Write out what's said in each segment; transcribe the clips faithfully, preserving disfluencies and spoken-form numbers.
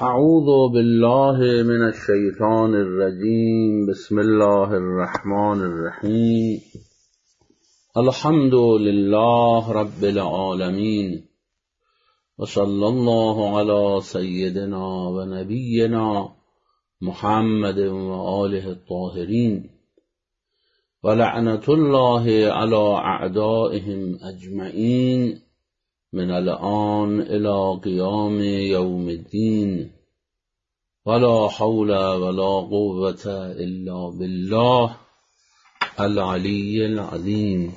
اعوذ بالله من الشیطان الرجیم. بسم الله الرحمن الرحیم. الحمد لله رب العالمین و صلی الله علی سیدنا و نبینا محمد و آله الطاهرین و لعنت الله علی اعدائهم اجمعین من الآن الى قیام یوم الدین ولا حول ولا قوة الا بالله العلی العظیم.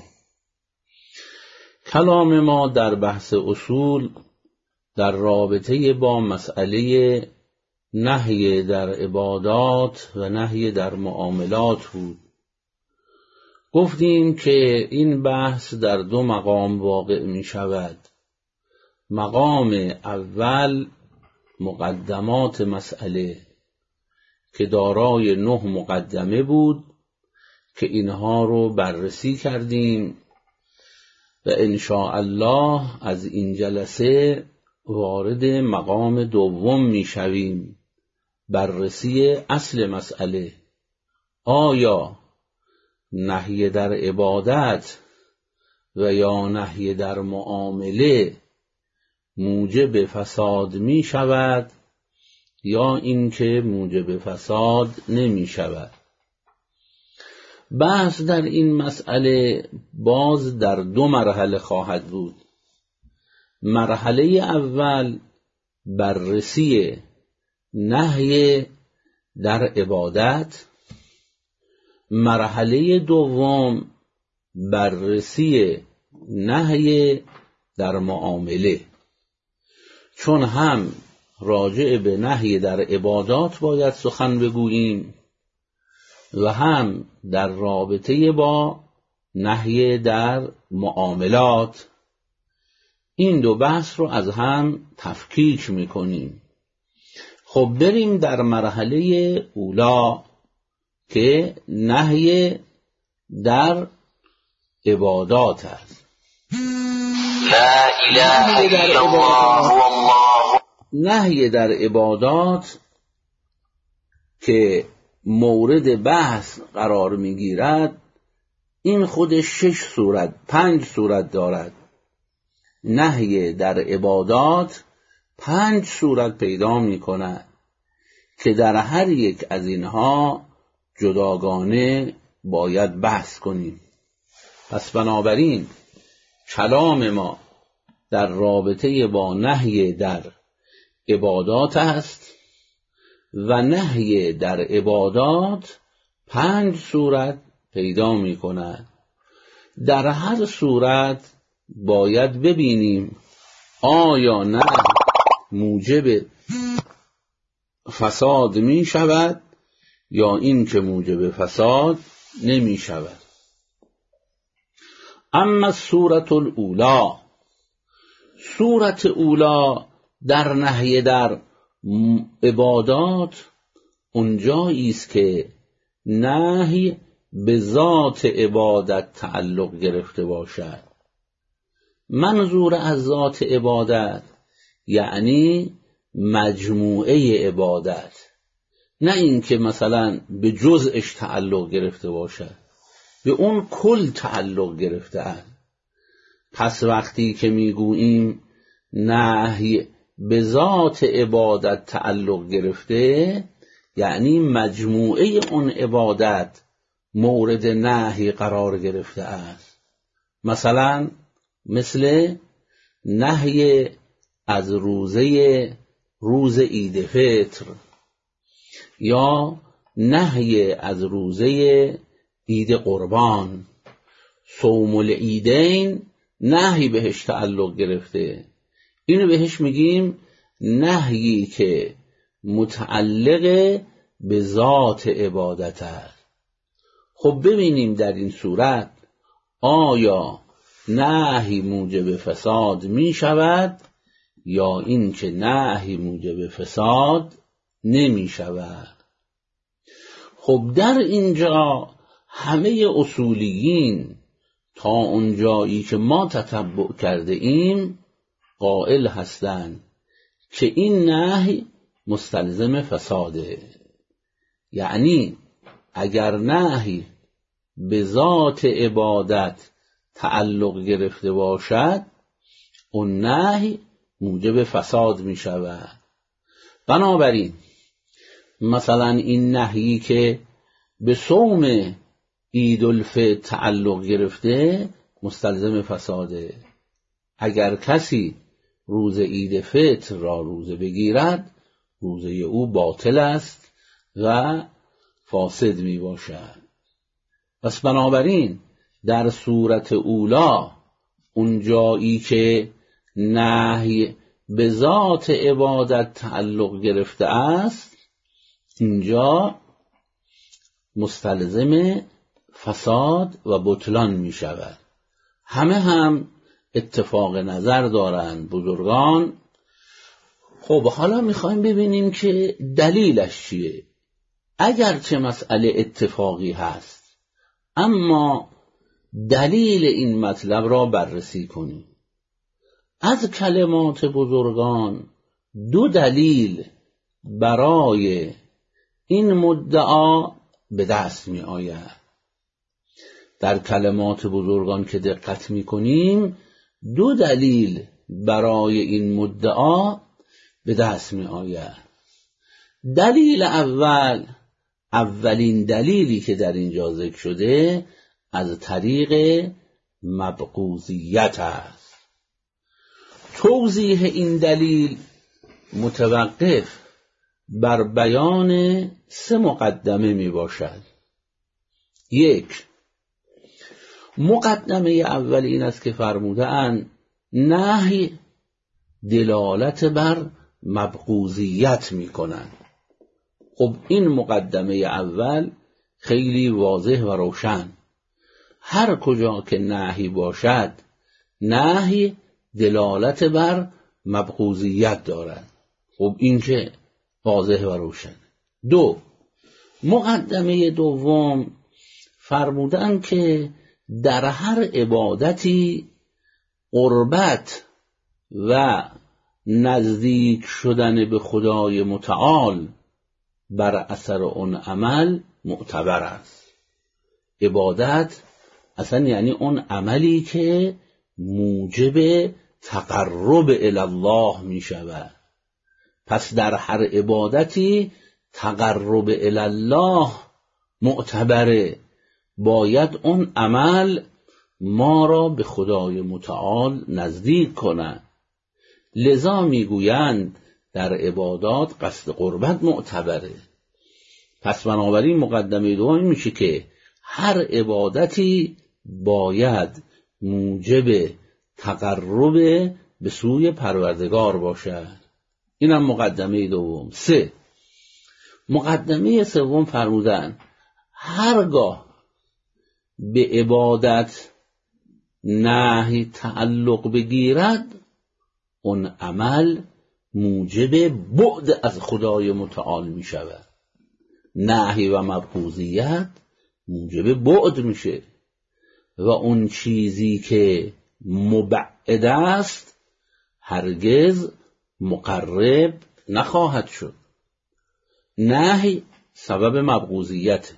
کلام ما در بحث اصول در رابطه با مسئله نهی در عبادات و نهی در معاملات بود. گفتیم که این بحث در دو مقام واقع می شود. مقام اول مقدمات مسئله که دارای نه مقدمه بود که اینها رو بررسی کردیم و ان شاء الله از این جلسه وارد مقام دوم میشویم، بررسی اصل مسئله. آیا نهی در عبادت و یا نهی در معامله موجب فساد می شود یا اینکه موجب فساد نمی شود؟ بحث در این مسئله باز در دو مرحله خواهد بود. مرحله اول بررسی نهی در عبادت، مرحله دوم بررسی نهی در معامله. چون هم راجع به نهی در عبادات باید سخن بگوییم و هم در رابطه با نهی در معاملات، این دو بحث رو از هم تفکیک میکنیم. خب بریم در مرحله اولا که نهی در عبادات است. لا اله الا الله والله. نهی در عبادات که مورد بحث قرار میگیرد، این خودش شش صورت پنج صورت دارد. نهی در عبادات پنج صورت پیدا میکند که در هر یک از اینها جداگانه باید بحث کنیم. پس بنابراین کلام ما در رابطه با نهی در عبادات است و نهی در عبادات پنج صورت پیدا می کند. در هر صورت باید ببینیم آیا نه موجب فساد می شود یا این که موجب فساد نمی شود. اما سورة الاولا، سورت اولا در نهی در عبادات اونجایی است که نهی به ذات عبادت تعلق گرفته باشد. منظور از ذات عبادت یعنی مجموعه عبادت، نه اینکه مثلا به جزءش تعلق گرفته باشد، به اون کل تعلق گرفته است. پس وقتی که میگوییم نهی به ذات عبادت تعلق گرفته، یعنی مجموعه اون عبادت مورد نهی قرار گرفته است. مثلا مثل نهی از روزه روز عید فطر یا نهی از روزه عید قربان. صوم العیدین نهی بهش تعلق گرفته، اینو بهش میگیم نهی که متعلق به ذات عبادت است. خب ببینیم در این صورت آیا نهی موجب فساد می شود یا این که نهی موجب فساد نمی شود. خب در اینجا همه اصولیین تا اونجایی که ما تتبع کرده ایم قائل هستند که این نهی مستلزم فساده. یعنی اگر نهی به ذات عبادت تعلق گرفته باشد، اون نهی موجب فساد می شود. بنابراین مثلا این نهی که به صوم عیدالفطر تعلق گرفته مستلزم فساده. اگر کسی روز عید فطر را روزه بگیرد، روزه او باطل است و فاسد می باشد. پس بنابراین در صورت اولا، اون جایی که نهی به ذات عبادت تعلق گرفته است، اینجا مستلزم فساد و بطلان می شود. همه هم اتفاق نظر دارند بزرگان. خب حالا میخوایم ببینیم که دلیلش چیه. اگرچه مسئله اتفاقی هست، اما دلیل این مطلب را بررسی کنیم. از کلمات بزرگان دو دلیل برای این مدعا به دست می آید. در کلمات بزرگان که دقت می کنیم، دو دلیل برای این مدعا به دست می آید. دلیل اول، اولین دلیلی که در اینجا ذکر شده، از طریق مبغوضیت است. توضیح این دلیل متوقف بر بیان سه مقدمه می باشد. یک، مقدمه اول این است که فرموده اند نهی دلالت بر مبغوضیت می کنند. خب این مقدمه اول خیلی واضح و روشن. هر کجا که نهی باشد، نهی دلالت بر مبغوضیت دارد. خب این که واضح و روشن. دو، مقدمه دوم فرمودن که در هر عبادتی قربت و نزدیک شدن به خدای متعال بر اثر اون عمل معتبر است. عبادت اصلا یعنی اون عملی که موجب تقرب الی الله می شود. پس در هر عبادتی تقرب الی الله معتبره. باید اون عمل ما را به خدای متعال نزدیک کنه. لذا میگویند در عبادات قصد قربت معتبره. پس بنابراین مقدمه دوم میشه که هر عبادتی باید موجب تقرب به سوی پروردگار باشد. اینم مقدمه دوم. سه، مقدمه سوم فرمودن هرگاه به عبادت نهی تعلق بگیرد، اون عمل موجب بعد از خدای متعال می شود. نهی و مبغوضیت موجب بعد میشه و اون چیزی که مبعد است هرگز مقرب نخواهد شد. نهی سبب مبغوضیت،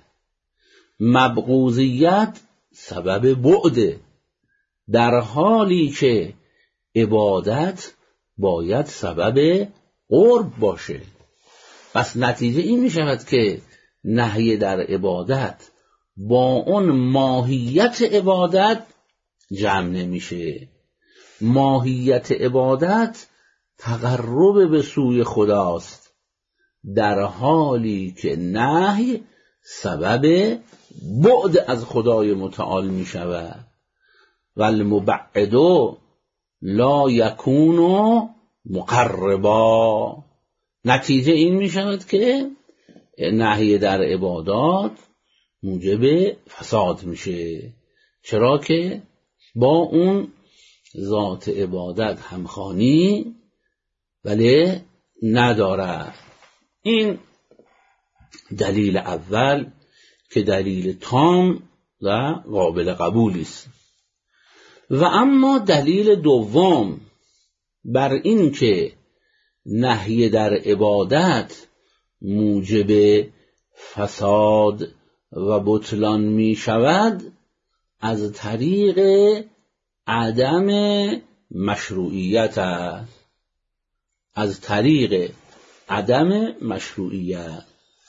مبغوضیت سبب بعد، در حالی که عبادت باید سبب قرب باشه. پس نتیجه این می شود که نهی در عبادت با اون ماهیت عبادت جمع نمیشه. ماهیت عبادت تقرب به سوی خداست، در حالی که نهی سبب بعد از خدای متعال می شود. والمبعد لا یکون مقربا. نتیجه این می شود که نهی در عبادات موجب فساد میشه، چرا که با اون ذات عبادت همخوانی ولی نداره. این دلیل اول که دلیل تام و قابل قبولی است. و اما دلیل دوم بر این که نهی در عبادت موجب فساد و بطلان می شود از طریق عدم مشروعیت است، از طریق عدم مشروعیت.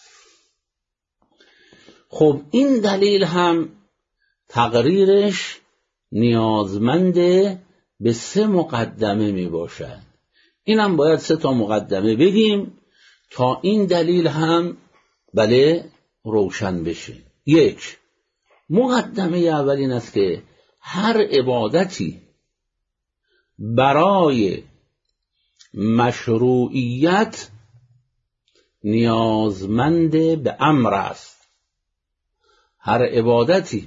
خب این دلیل هم تقریرش نیازمند به سه مقدمه می باشد. اینم باید سه تا مقدمه بگیم تا این دلیل هم بله روشن بشه. یک، مقدمه اول این است که هر عبادتی برای مشروعیت نیازمند به امر است. هر عبادتی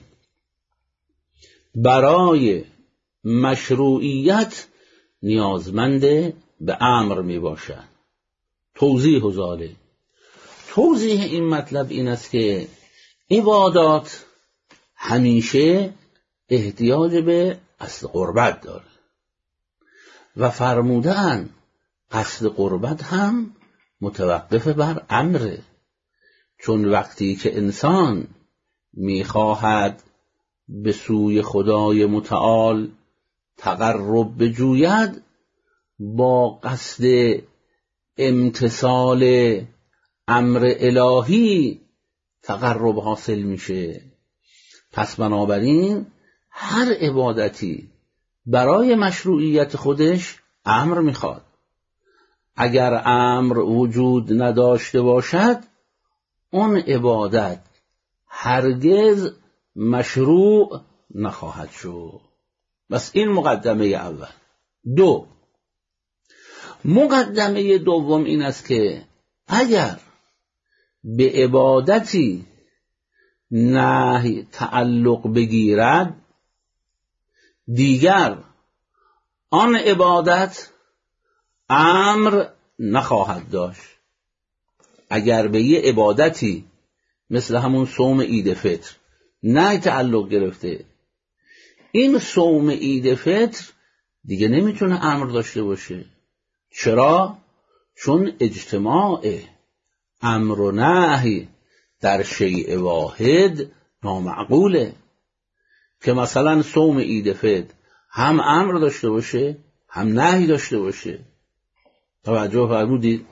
برای مشروعیت نیازمند به امر می باشد. توضیح و ذالک، توضیح این مطلب این است که عبادات همیشه احتیاج به قصد قربت داره و فرمودن قصد قربت هم متوقف بر امره، چون وقتی که انسان میخواهد به سوی خدای متعال تقرب بجوید با قصد امتثال امر الهی تقرب حاصل میشه. پس بنابراین هر عبادتی برای مشروعیت خودش امر میخواد. اگر امر وجود نداشته باشد اون عبادت هرگز مشروع نخواهد شد. بس این مقدمه اول. دو، مقدمه دوم این است که اگر به عبادتی نهی تعلق بگیرد دیگر آن عبادت امر نخواهد داشت. اگر به یه عبادتی مثل همون صوم عید فطر نهی تعلق گرفته، این صوم عید فطر دیگه نمیتونه امر داشته باشه. چرا؟ چون اجتماع امر و نهی در شیء واحد نامعقوله. که مثلا صوم عید فطر هم امر داشته باشه هم نهی داشته باشه. توجه فرمودید؟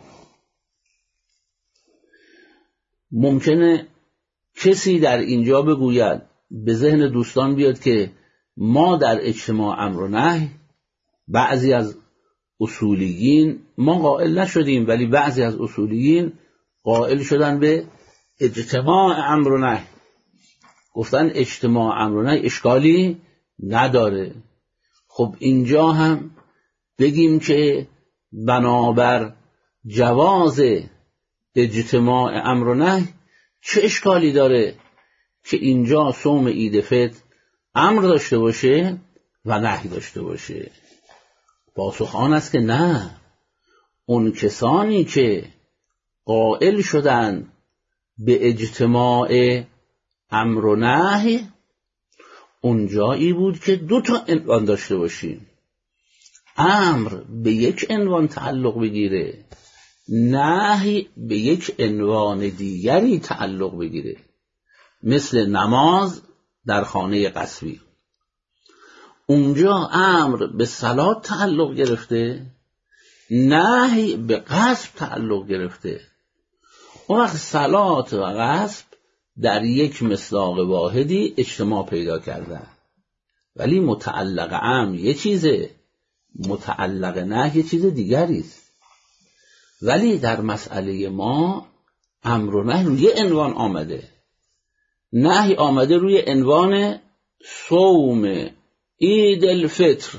ممکنه کسی در اینجا بگوید، به ذهن دوستان بیاد که ما در اجتماع امر و نهی بعضی از اصولیین ما قائل نشدیم، ولی بعضی از اصولیین قائل شدن به اجتماع امر و نهی. گفتن اجتماع امر و نهی اشکالی نداره. خب اینجا هم بگیم که بنابر جواز اجتماع امر و نهی چه اشکالی داره که اینجا صوم عید فطر امر داشته باشه و نهی داشته باشه؟ پاسخ آن است که نه. اون کسانی که قائل شدن به اجتماع امر و نهی اونجایی بود که دو تا عنوان داشته باشیم. امر به یک عنوان تعلق بگیره، نهی به یک عنوان دیگری تعلق بگیره. مثل نماز در خانه قصبی، اونجا امر به صلات تعلق گرفته، نهی به غصب تعلق گرفته. اون وقت صلات و غصب در یک مصداق واحدی اجتماع پیدا کردن، ولی متعلق امر یه چیزه، متعلق نهی یه چیز دیگری است. ولی در مسئله ما امر و نهی روی عنوان آمده، نهی آمده روی عنوان صوم عید الفطر،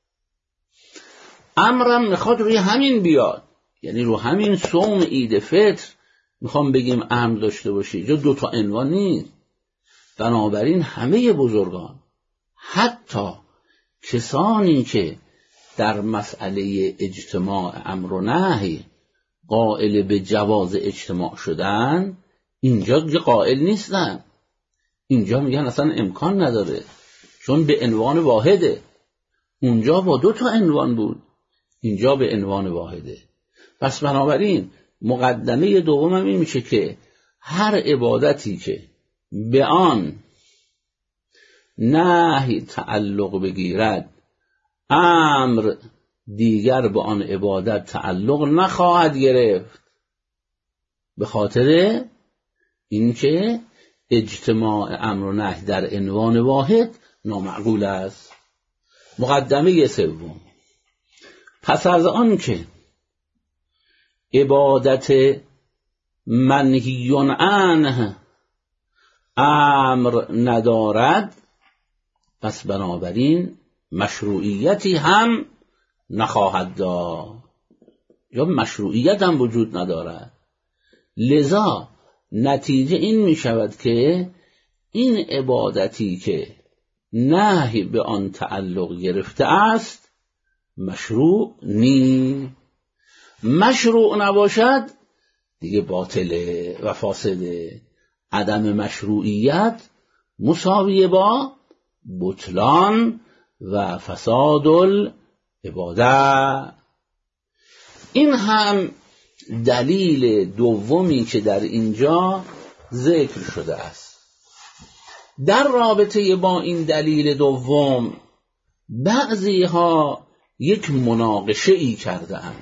امرم میخواد روی همین بیاد، یعنی رو همین صوم عید فطر میخوام بگیم امر داشته باشی. جو دو تا عنوان نیست. بنابراین همه بزرگان، حتی کسانی که در مسئله اجتماع امر و نهی قائل به جواز اجتماع شدن، اینجا دیگه قائل نیستن. اینجا میگن اصلا امکان نداره، چون به عنوان واحده. اونجا با دو تا عنوان بود، اینجا به عنوان واحده. پس بنابراین مقدمه دوم هم این میشه که هر عبادتی که به آن نهی تعلق بگیرد، امر دیگر به آن عبادت تعلق نخواهد گرفت، به خاطر اینکه اجتماع امر و نهی در عنوان واحد نامعقول است. مقدمه سوم، پس از آن که عبادت منهی عنه امر ندارد، پس بنابراین مشروعیتی هم نخواهد داشت یا مشروعیت هم وجود ندارد. لذا نتیجه این می شود که این عبادتی که نهی به آن تعلق گرفته است مشروع نیست. مشروع نباشد دیگه باطله و فاسده. عدم مشروعیت مساویه با بطلان و فساد العباده. این هم دلیل دومی که در اینجا ذکر شده است. در رابطه با این دلیل دوم بعضی ها یک مناقشه ای کردند.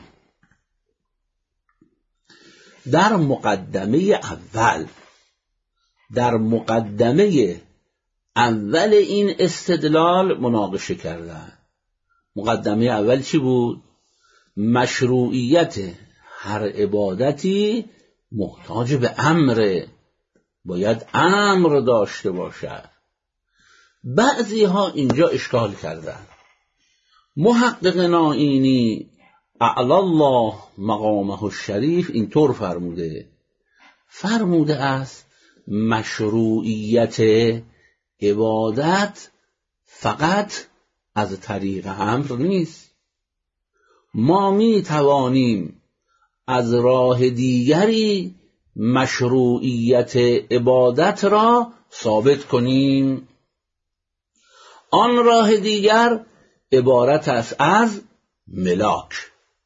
در مقدمه اول در مقدمه اول این استدلال مناقشه کردند. مقدمه اول چی بود؟ مشروعیت هر عبادتی محتاج به امره، باید امر داشته باشد. بعضی ها اینجا اشکال کردند. محقق نائینی اعلی الله مقامه الشریف اینطور فرموده فرموده است مشروعیت عبادت فقط از طریق امر نیست. ما می توانیم از راه دیگری مشروعیت عبادت را ثابت کنیم. آن راه دیگر عبارت است از ملاک.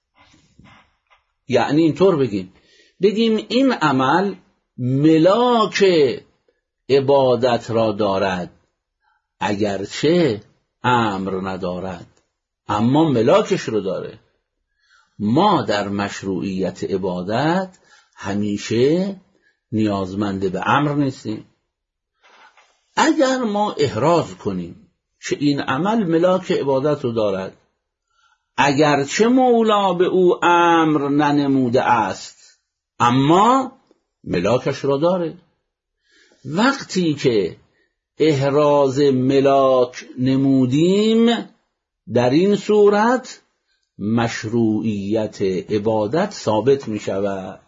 یعنی اینطور بگیم بگیم این عمل ملاک عبادت را دارد، اگرچه امر ندارد اما ملاکش رو داره. ما در مشروعیت عبادت همیشه نیازمند به امر نیستیم. اگر ما احراز کنیم که این عمل ملاک عبادت رو دارد، اگرچه مولا به او امر ننموده است اما ملاکش را داره، وقتی که احراز ملاک نمودیم در این صورت مشروعیت عبادت ثابت می شود.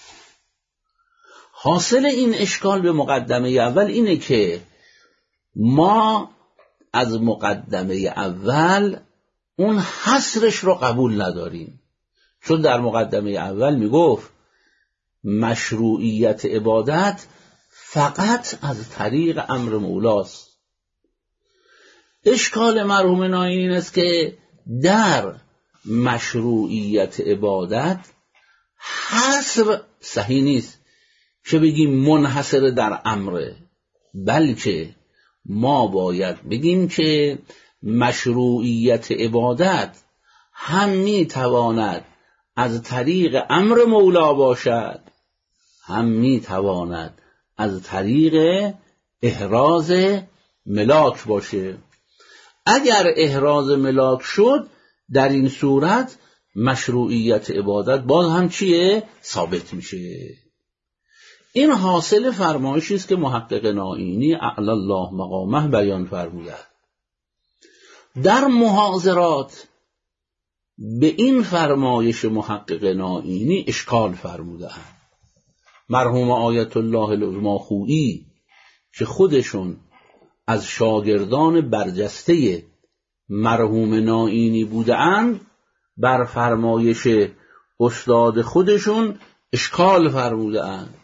حاصل این اشکال به مقدمه اول اینه که ما از مقدمه اول اون حصرش رو قبول نداریم، چون در مقدمه اول می گفت مشروعیت عبادت فقط از طریق امر مولاست. اشکال مرحوم نائینی این است که در مشروعیت عبادت حصر صحیح نیست که بگیم منحصر در امره، بلکه ما باید بگیم که مشروعیت عبادت هم می تواند از طریق امر مولا باشد، هم می تواند از طریق احراز ملاک باشه. اگر احراز ملاک شد در این صورت مشروعیت عبادت باز هم چیه؟ ثابت میشه. این حاصل فرمایشی است که محقق نائینی اعلی الله مقامه بیان فرموده. در محاضرات به این فرمایش محقق نائینی اشکال فرموده. مرحوم آیت الله العظمی خویی که خودشون از شاگردان برجسته مرحوم نائینی بودند بر فرمایش استاد خودشون اشکال فرموده اند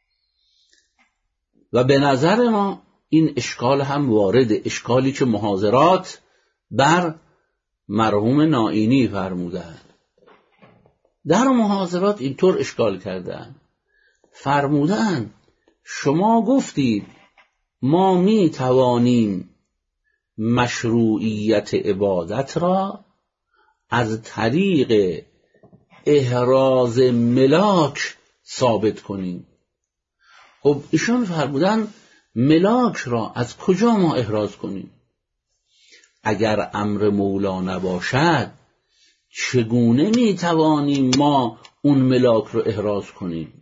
و به نظر ما این اشکال هم وارد، اشکالی که محاضرات بر مرحوم نائینی فرموده اند. در محاضرات اینطور اشکال کردن، فرمودن شما گفتید ما می توانیم مشروعیت عبادت را از طریق احراز ملاک ثابت کنیم. خب ایشون فرمودن ملاک را از کجا ما احراز کنیم؟ اگر امر مولا نباشد چگونه می توانیم ما اون ملاک رو احراز کنیم؟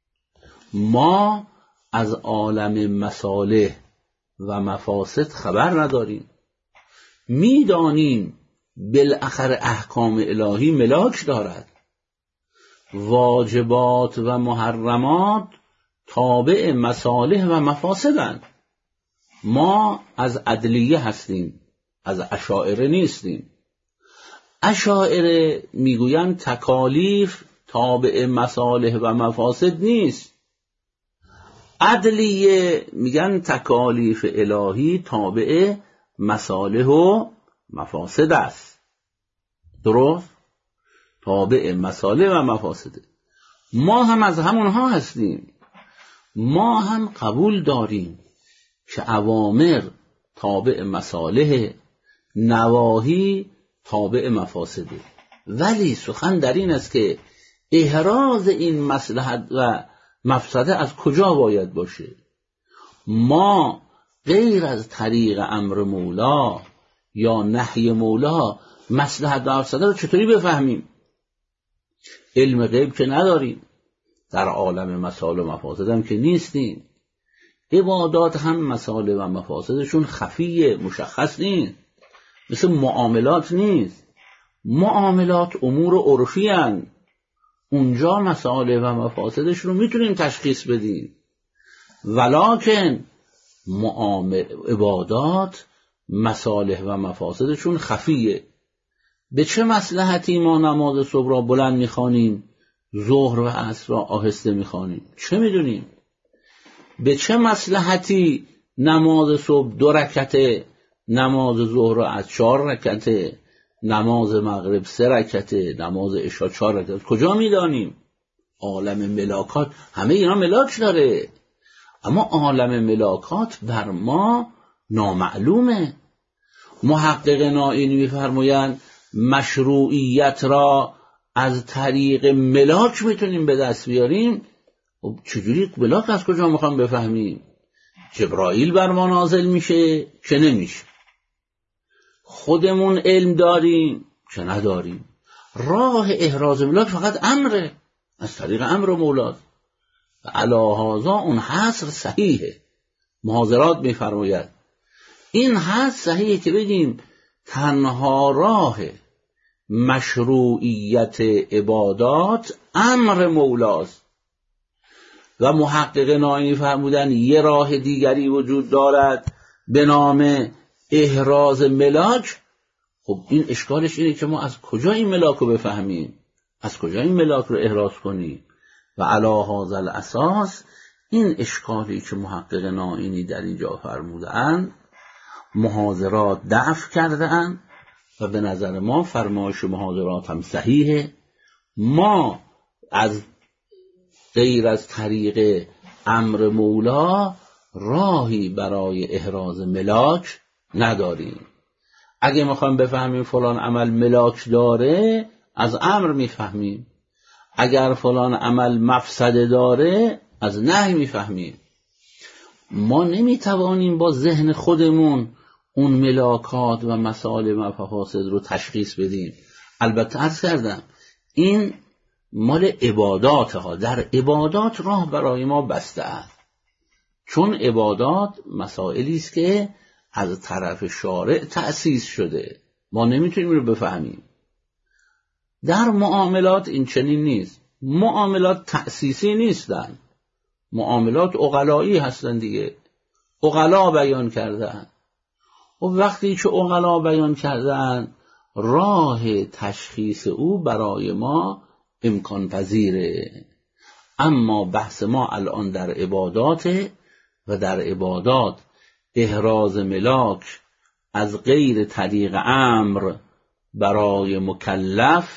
ما از عالم مصالح و مفاسد خبر نداریم، میدانیم بالاخره احکام الهی ملاک دارد، واجبات و محرمات تابع مصالح و مفاسدند. ما از عدلیه هستیم، از اشاعره نیستیم. اشاعره میگویند تکالیف تابع مصالح و مفاسد نیست. عدلیه میگن تکالیف الهی تابع مصالح و مفاسد است. درست؟ تابع مصالح و مفاسد. ما هم از همونها هستیم. ما هم قبول داریم که اوامر تابع مصالح، نواهی تابع مفاسده، ولی سخن در این است که احراز این مصلحت و مفسده از کجا باید باشه؟ ما غیر از طریق امر مولا یا نهی مولا مصلحت و مفسده رو چطوری بفهمیم؟ علم غیب که نداریم، در عالم مصالح و مفاسد هم که نیستیم. عبادات هم مصالح و مفاسدشون خفیه، مشخص نیست، مثل معاملات نیست. معاملات امور عرفی هستند، اونجا مصالح و مفاسدش رو میتونیم تشخیص بدیم، ولکن معامل عبادات مصالح و مفاسدشون خفیه. به چه مصلحتی ما نماز صبح را بلند میخوانیم، ظهر و عصر را آهسته میخوانیم؟ چه میدونیم؟ به چه مصلحتی نماز صبح دو رکعته، نماز ظهر را از چهار رکعته، نماز مغرب سه رکعته، نماز عشا چهار رکعته؟ کجا میدانیم؟ عالم ملاکات همه اینا ملاک داره، اما عالم ملاکات بر ما نامعلومه. محقق نائینی میفرمایند مشروعیت را از طریق ملاک میتونیم به دست بیاریم. خب چجوری ملاک از کجا میخوام بفهمیم؟ جبرائیل بر ما نازل میشه که نمیشه؟ خودمون علم داریم که نداریم؟ راه احراز ملاک فقط امره، از طریق امر مولاست. علی هذا اون حصر صحیحه. محاضرات میفرماید این حصر صحیحه که بگیم تنها راه مشروعیت عبادات امر مولاست. و محقق نائینی فرمودن یه راه دیگری وجود دارد به نام احراز ملاک. خب این اشکالش اینه که ما از کجا این ملاک رو بفهمیم، از کجا این ملاک رو احراز کنیم؟ و علی هذا الاساس این اشکالی که محقق نائینی در اینجا فرمودن محاضرات دفع کردن و به نظر ما فرمایش محاضرات هم صحیحه. ما از غیر از طریق امر مولا راهی برای احراز ملاک نداریم. اگه میخوایم بفهمیم فلان عمل ملاک داره از امر میفهمیم، اگر فلان عمل مفسده داره از نهی میفهمیم. ما نمیتوانیم با ذهن خودمون اون ملاکات و مسائل مفاسد رو تشخیص بدیم. البته عرض کردم این مال عبادات ها، در عبادات راه برای ما بسته است، چون عبادات مسائلی است که از طرف شارع تأسیس شده، ما نمیتونیم رو بفهمیم. در معاملات این چنین نیست، معاملات تأسیسی نیستن، معاملات عقلایی هستن دیگه، عقلا بیان کردن. و وقتی که عقلا بیان کردن راه تشخیص او برای ما امکان پذیره. اما بحث ما الان در عبادات و در عبادات احراز ملاک از غیر طریق امر برای مکلف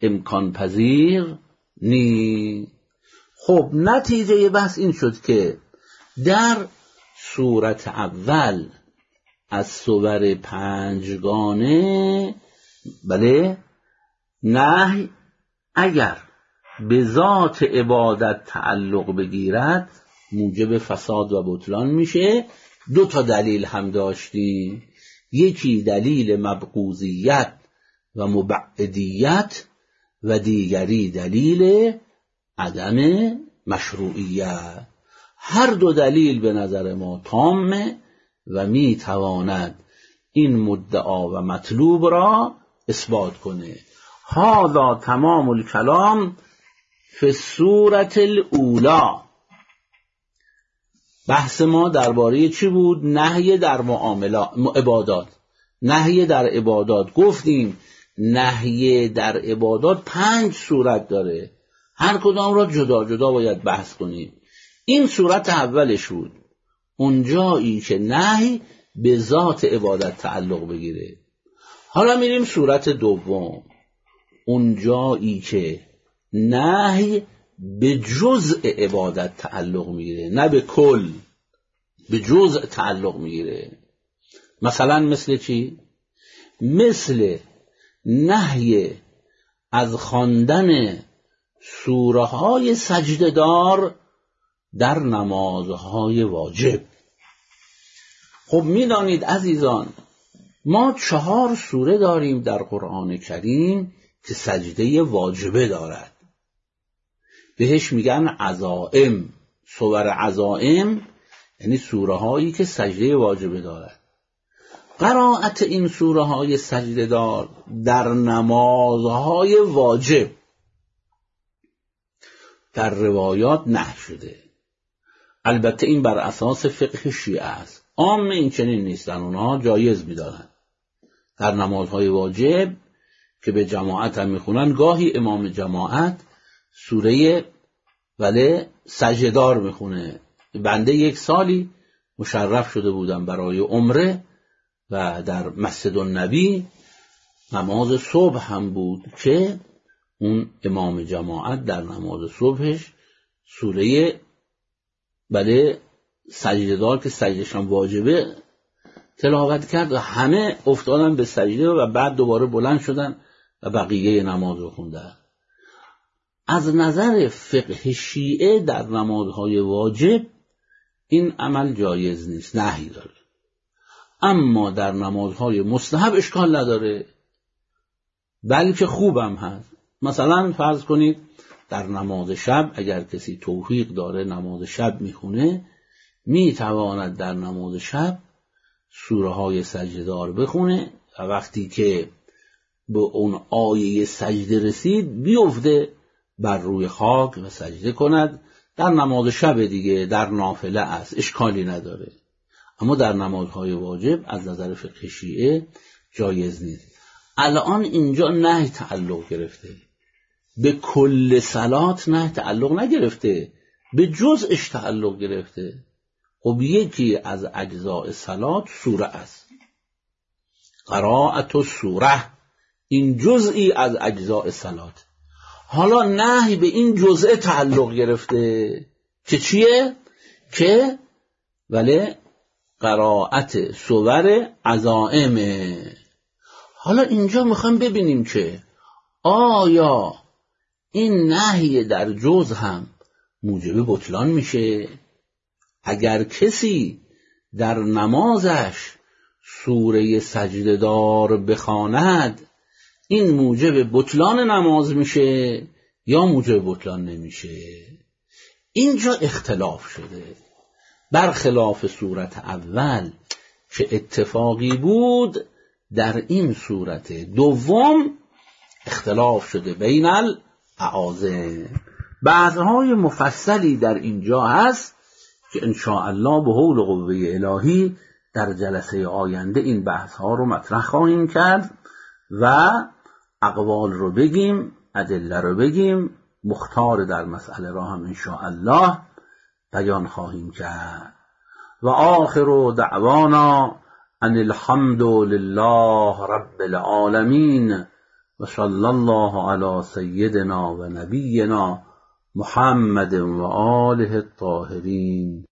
امکان پذیر نی. خب نتیجه بحث این شد که در صورت اول از صور پنجگانه بله نهی اگر به ذات عبادت تعلق بگیرد موجب فساد و بطلان میشه. دو تا دلیل هم داشتیم، یکی دلیل مبغوضیت و مبعدیت و دیگری دلیل عدم مشروعیت. هر دو دلیل به نظر ما تامه و می تواند این مدعا و مطلوب را اثبات کنه. هذا تمام الکلام فی الصورة الاولی. بحث ما درباره چی بود؟ نهی در معاملات عبادات. نهی در عبادات گفتیم نهی در عبادات پنج صورت داره، هر کدام را جدا جدا باید بحث کنیم. این صورت اولش بود، اونجایی که نهی به ذات عبادت تعلق بگیره. حالا میریم صورت دوم، اونجایی که نهی به جزء عبادت تعلق میگیره، نه به کل، به جزء تعلق میگیره. مثلا مثل چی؟ مثل نهی از خواندن سوره های سجده‌دار در نمازهای واجب. خب میدانید عزیزان ما چهار سوره داریم در قرآن کریم که سجده واجبه دارد، بهش میگن عزائم. سور عزائم یعنی سوره هایی که سجده واجبه دارد. قرائت این سوره های سجده دار در نمازهای واجب در روایات نهی شده. البته این بر اساس فقه شیعه است، عام این چنین نیستن، اونها جایز میدارن در نمازهای واجب که به جماعت هم میخونن. گاهی امام جماعت سوره ولی سجده‌دار میخونه. بنده یک سالی مشرف شده بودم برای عمره و در مسجد النبی نماز صبح هم بود که اون امام جماعت در نماز صبحش سوره بله سجده‌دار که سجده‌ش هم واجبه تلاوت کرد و همه افتادن به سجده و بعد دوباره بلند شدن و بقیه نماز رو خوندن. از نظر فقه شیعه در نمازهای واجب این عمل جایز نیست، نهی داره. اما در نمازهای مستحب اشکال نداره، بلکه خوبم هست. مثلا فرض کنید در نماز شب اگر کسی توفیق داره نماز شب میخونه، میتواند در نماز شب سوره های سجده دار بخونه و وقتی که به اون آیه سجده رسید بیفته بر روی خاک و سجده کند. در نماز شب دیگه در نافله است، اشکالی نداره. اما در نمازهای واجب از نظر فقه شیعه جایز نیست. الان اینجا نهی تعلق گرفته، به کل صلات نهی تعلق نگرفته، به جزءش تعلق گرفته. خب یکی از اجزاء صلات سوره است، قرائت سوره این جزئی از اجزاء صلات. حالا نهی به این جزء تعلق گرفته که چیه؟ که ولی قرائت سور عزائمه. حالا اینجا میخوایم ببینیم که آیا این نهی در جزء هم موجب بطلان میشه؟ اگر کسی در نمازش سوره سجده دار بخواند این موجب بطلان نماز میشه یا موجب بطلان نمیشه؟ اینجا اختلاف شده. برخلاف صورت اول که اتفاقی بود، در این صورت دوم اختلاف شده بین الاعاظم. بحث‌های مفصلی در اینجا هست که انشاءالله به حول قوه الهی در جلسه آینده این بحث‌ها رو مطرح خواهیم کرد و اقوال رو بگیم، ادله رو بگیم، مختار در مسئله را هم انشاءالله بیان خواهیم کرد. و آخر دعوانا ان الحمد لله رب العالمین و صلی الله علی سیدنا و نبینا محمد و آله الطاهرین.